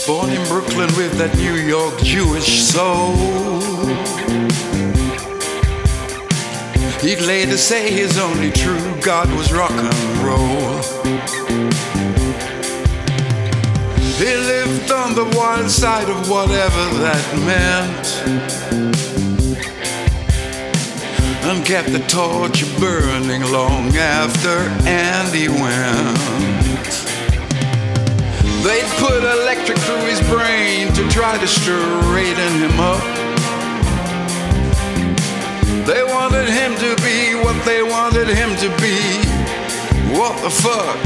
Born in Brooklyn with that New York Jewish soul. He'd later say his only true God was rock and roll. He lived on the wild side of whatever that meant, and kept the torch burning long after Andy went. They'd put electric through his brain to try to straighten him up. They wanted him to be what they wanted him to be. What the fuck?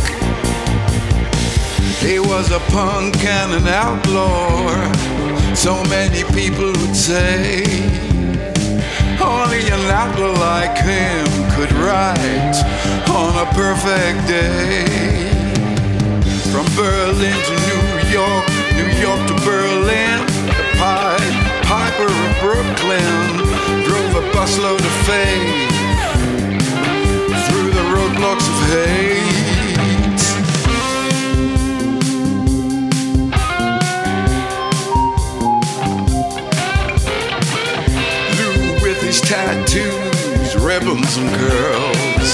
He was a punk and an outlaw, so many people would say. Only an outlaw like him could write on a perfect day. From Berlin to New York, New York to Berlin, the Pied Piper of Brooklyn drove a busload of faith through the roadblocks of hate. Lou with his tattoos, ribbons and curls,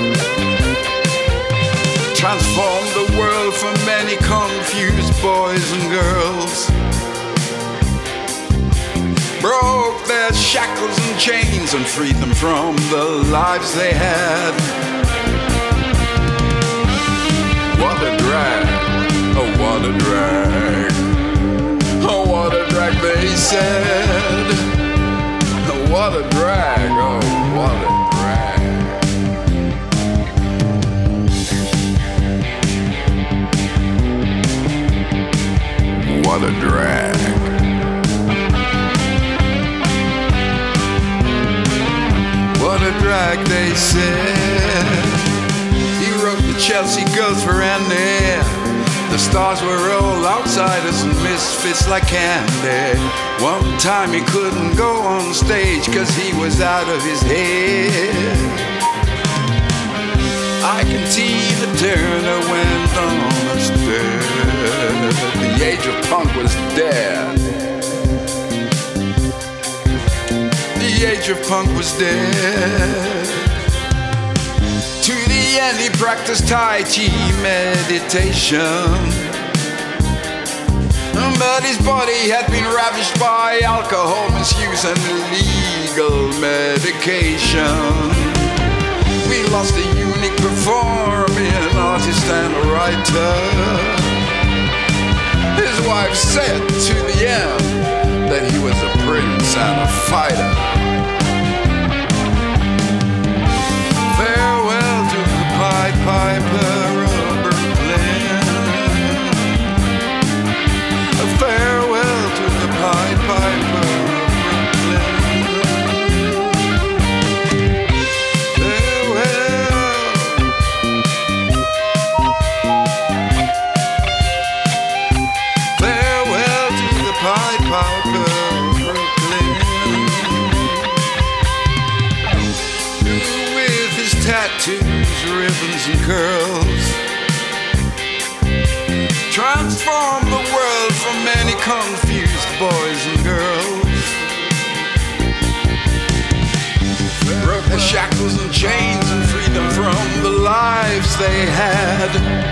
transformed the world for many confused boys and girls. Broke their shackles and chains and freed them from the lives they had. What a drag, oh what a drag, oh what a drag they said. What a drag, oh what a drag. What a drag. What a drag, they said. He wrote the Chelsea Girls for Andy. The stars were all outsiders and misfits like candy. One time he couldn't go on stage 'cause he was out of his head. I can see the Turner went on the stairs. The age of punk was dead. The age of punk was dead. To the end he practiced Tai Chi meditation, but his body had been ravished by alcohol misuse and illegal medication. We lost a unique performing artist and a writer. His wife said to the end that he was a prince and a fighter. Farewell to the Pied Piper of Brooklyn. Farewell to the Pied Piper of Brooklyn. Farewell to the Pied Piper of Brooklyn. With his tattoos, ribbons and curls, transformed the world for many confused boys and girls. Broke the shackles and chains and freed them from the lives they had.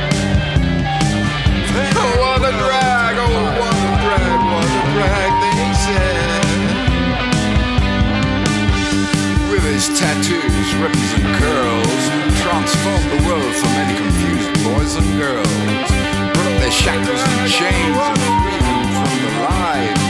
Oh, what a drag, oh, what a drag, what a drag, they said. With his tattoos, ribbons and curls, transformed the world for many confused boys and girls. Broke their shackles and chains and freed them from the lives